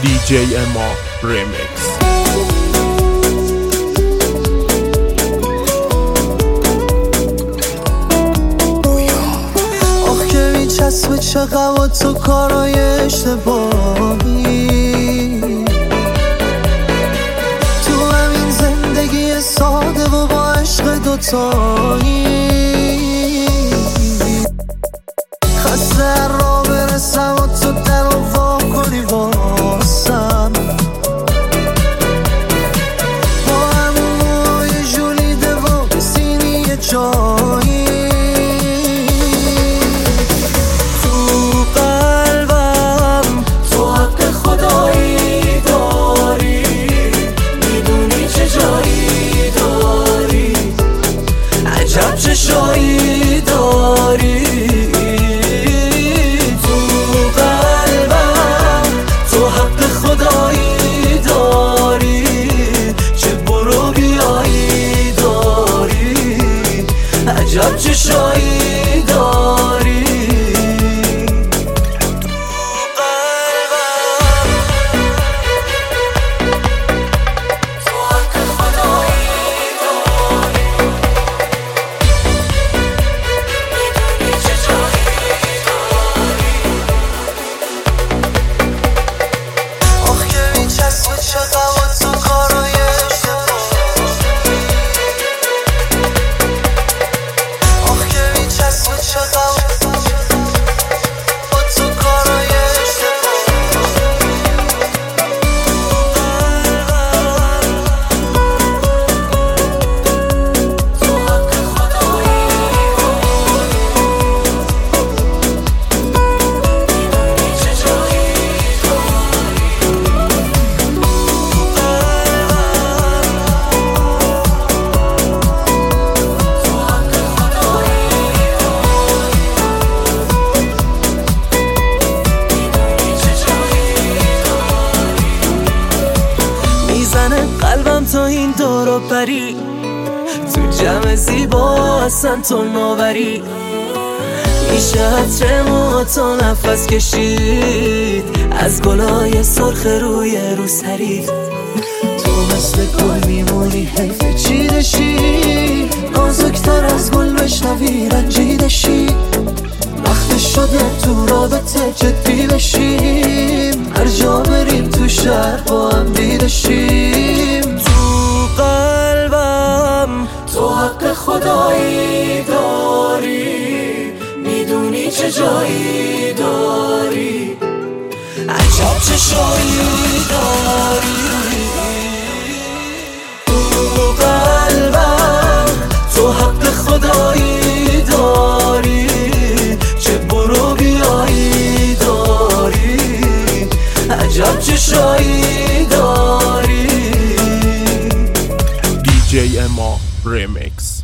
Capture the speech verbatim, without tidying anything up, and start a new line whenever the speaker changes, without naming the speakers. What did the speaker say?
دی جی اما ریمیکس.
آخ که میچسبه چقدر تو کارای اشتباهی تو همین زندگی ساده و با عشق دوتایی. خسته را برسم و تو در رو وا کنی واسم، با همون موهای جولیده و سینی جایی. تو قلبم تو حق خدایی داری، میدونی چه جایی داری، عجب چه شایی داری. عجب چه شایی داری. قلبم تا این دورو پری، تو جمع زیبا اصلا تو نوبری. میشه عطر موهاتو نفس کشید، از گلای سرخ روی روسری. تو مثل گل میمونی حیف چیدشی، نازکتر از گل بشنوی رنجیدشی. وقت شده تو رابطه جدی بشیم، هر جا بریم تو شهر با هم دیدشیم. تو قلبم تو حق خدایی داری، میدونی چه جایی داری، عجب چه شایی داری. تو قلبم تو حق خدایی داری، چه برو بیایی داری، عجب چه شایی داری.
دی جی اما ریمیکس.